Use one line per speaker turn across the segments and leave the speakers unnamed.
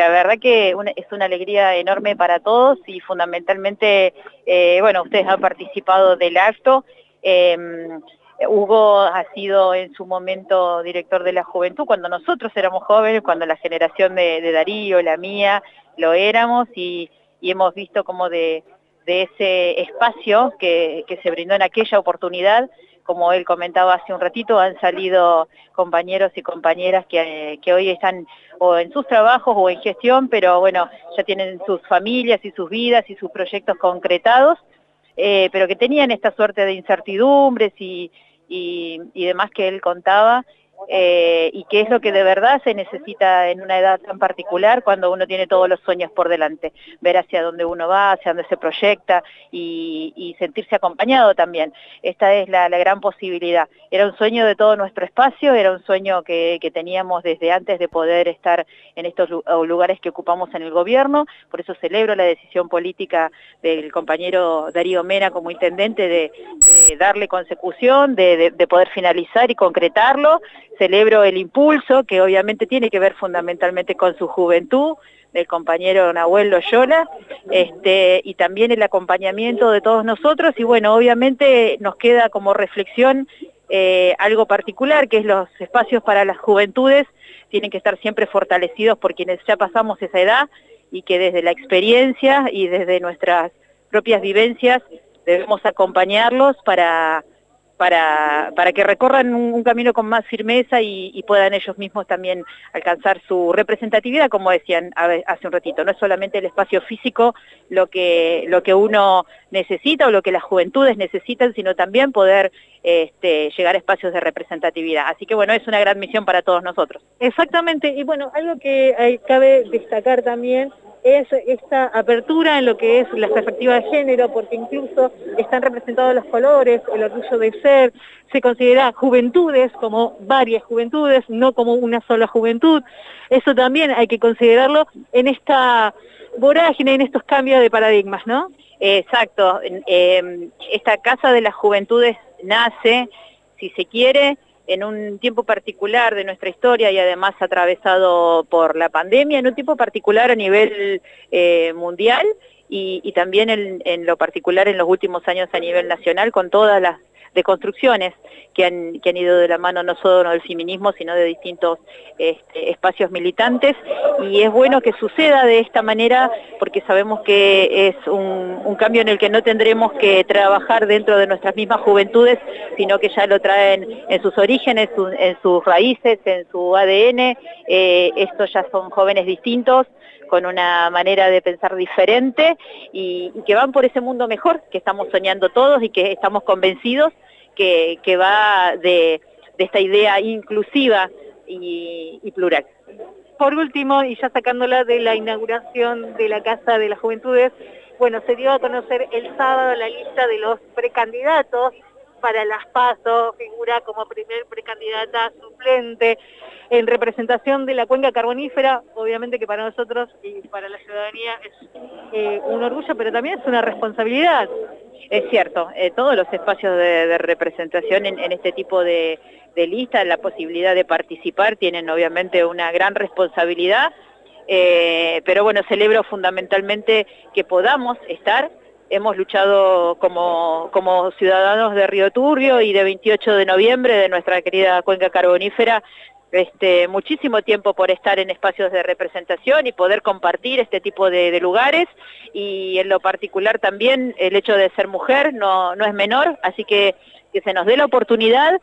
la verdad que es una alegría enorme para todos y fundamentalmente, bueno, ustedes han participado del acto. Hugo ha sido en su momento director de la juventud cuando nosotros éramos jóvenes, cuando la generación de Darío, la mía, lo éramos y hemos visto como de ese espacio que se brindó en aquella oportunidad. Como él comentaba hace un ratito, han salido compañeros y compañeras que hoy están o en sus trabajos o en gestión, pero bueno, ya tienen sus familias y sus vidas y sus proyectos concretados, pero que tenían esta suerte de incertidumbres y demás que él contaba, y que es lo que de verdad se necesita en una edad tan particular cuando uno tiene todos los sueños por delante, ver hacia dónde uno va, hacia dónde se proyecta y sentirse acompañado también. Esta es la gran posibilidad. Era un sueño de todo nuestro espacio, era un sueño que teníamos desde antes de poder estar en estos lugares que ocupamos en el gobierno, por eso celebro la decisión política del compañero Darío Mena como intendente de darle consecución, de poder finalizar y concretarlo. Celebro el impulso, que obviamente tiene que ver fundamentalmente con su juventud, del compañero Nahuel Loyola, y también el acompañamiento de todos nosotros, y bueno, obviamente nos queda como reflexión algo particular, que es los espacios para las juventudes, tienen que estar siempre fortalecidos por quienes ya pasamos esa edad, y que desde la experiencia y desde nuestras propias vivencias debemos acompañarlos para que recorran un camino con más firmeza y puedan ellos mismos también alcanzar su representatividad, como decían hace un ratito. No es solamente el espacio físico lo que uno necesita o lo que las juventudes necesitan, sino también poder llegar a espacios de representatividad. Así que bueno, es una gran misión para todos nosotros.
Exactamente, y bueno, algo que cabe destacar también es esta apertura en lo que es la perspectiva de género, porque incluso están representados los colores, el orgullo de ser, se considera juventudes como varias juventudes, no como una sola juventud. Eso también hay que considerarlo en esta vorágine, en estos cambios de paradigmas, ¿no?
Exacto, esta Casa de las Juventudes nace, si se quiere, en un tiempo particular de nuestra historia y además atravesado por la pandemia, en un tiempo particular a nivel mundial y también en lo particular en los últimos años a nivel nacional, con todas las deconstrucciones que han ido de la mano no solo del feminismo, sino de distintos espacios militantes, y es bueno que suceda de esta manera porque sabemos que es un cambio en el que no tendremos que trabajar dentro de nuestras mismas juventudes, sino que ya lo traen en sus orígenes, en sus raíces, en su ADN. Estos ya son jóvenes distintos, con una manera de pensar diferente y que van por ese mundo mejor que estamos soñando todos y que estamos convencidos que va de esta idea inclusiva y plural.
Por último, y ya sacándola de la inauguración de la Casa de las Juventudes, bueno, se dio a conocer el sábado la lista de los precandidatos para las PASO, figura como primer precandidata suplente en representación de la cuenca carbonífera. Obviamente que para nosotros y para la ciudadanía es un orgullo, pero también es una responsabilidad.
Es cierto, todos los espacios de representación en este tipo de listas, la posibilidad de participar, tienen obviamente una gran responsabilidad, pero bueno, celebro fundamentalmente que podamos estar. Hemos luchado como ciudadanos de Río Turbio y de 28 de noviembre de nuestra querida cuenca carbonífera muchísimo tiempo por estar en espacios de representación y poder compartir este tipo de lugares, y en lo particular también el hecho de ser mujer no es menor, así que se nos dé la oportunidad,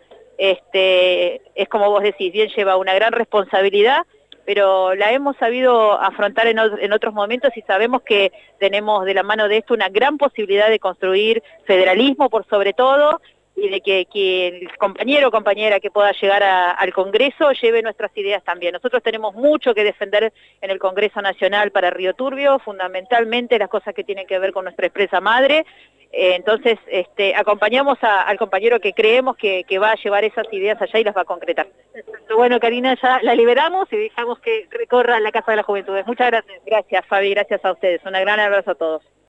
es como vos decís, bien lleva una gran responsabilidad, pero la hemos sabido afrontar en otros momentos y sabemos que tenemos de la mano de esto una gran posibilidad de construir federalismo por sobre todo, y de que el compañero o compañera que pueda llegar al Congreso lleve nuestras ideas también. Nosotros tenemos mucho que defender en el Congreso Nacional para Río Turbio, fundamentalmente las cosas que tienen que ver con nuestra empresa madre. Entonces, acompañamos al compañero que creemos que va a llevar esas ideas allá y las va a concretar.
Bueno, Karina, ya la liberamos y dejamos que recorra la Casa de las Juventudes. Muchas gracias.
Gracias, Fabi, gracias a ustedes. Un gran abrazo a todos.